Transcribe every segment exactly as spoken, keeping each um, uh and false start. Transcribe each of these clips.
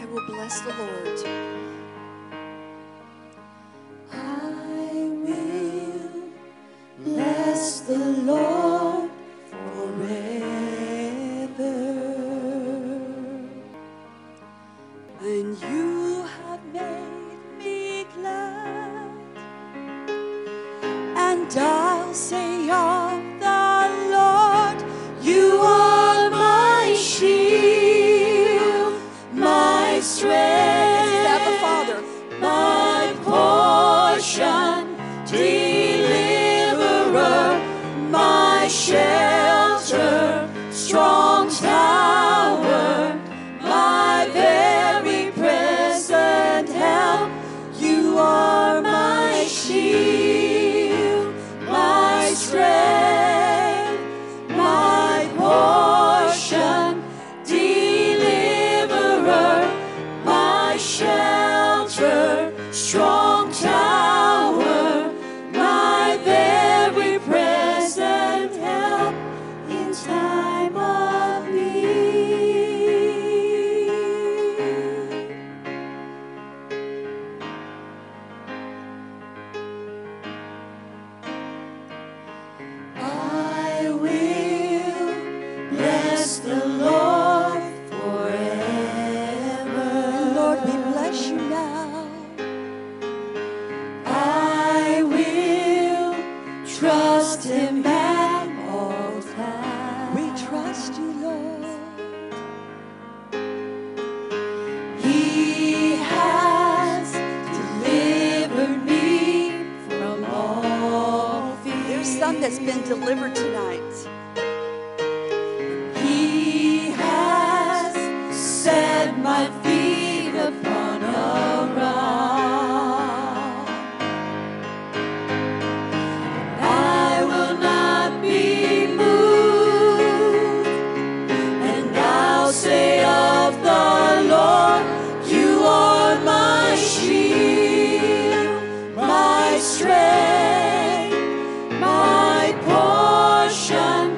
will bless the Lord. I will bless the Lord forever. And you have made me glad, and I'll say of the Lord, you are my shield, my strength, Abba Father, my portion, deliverer, my shelter, strong tower, my very present help. You are my shield, my strength, my portion, deliverer, my shelter, strong tower, my very present help in time of need. I will bless the Lord forever. Lord, we bless you now. I will trust him at all times. We trust you, Lord. He has delivered me from all fear. there's some that's been delivered tonight. He has set my feet upon a rock. I will not be moved, and I'll say of the Lord, you are my shield, my strength, my portion,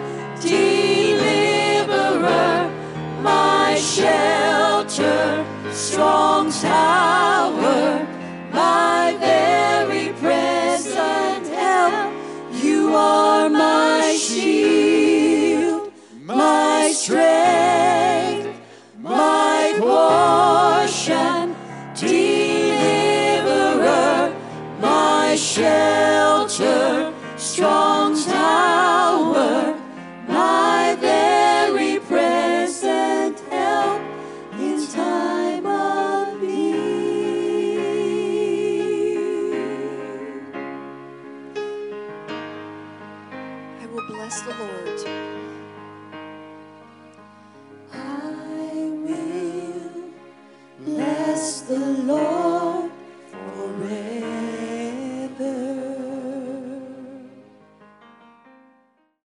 deliverer, my shelter, strong tower, my very present help. You are my shield, my strength, my portion, deliverer, my shelter, strong tower, my very present help in time of need. I will bless the Lord.